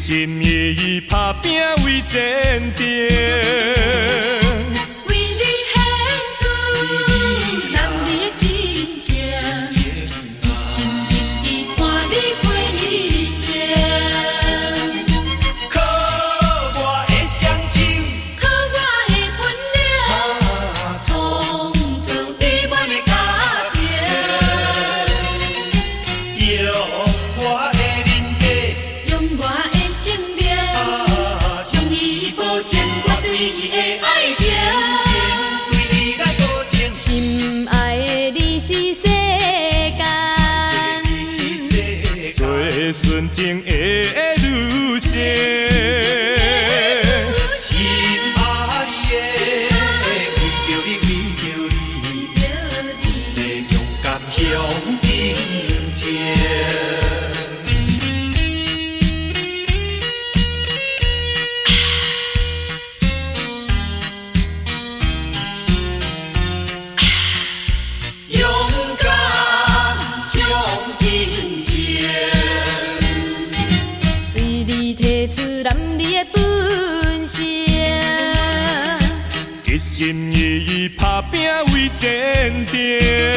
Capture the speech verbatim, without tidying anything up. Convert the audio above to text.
心一意打拼为前程。 为你献出男儿的真情，一心一意伴你过一生。 靠我的双手， 靠我的本领，创造美满的家庭。 用我的人格， 用我的生命，向伊保证我对伊的爱情。 对你来保证， 心爱的你是世间你是世最纯情的女性。 心爱的，为着你，为着你，要勇敢向前行。勇敢向前行， 为你提出男儿的本性。 一心一意打拼为前程。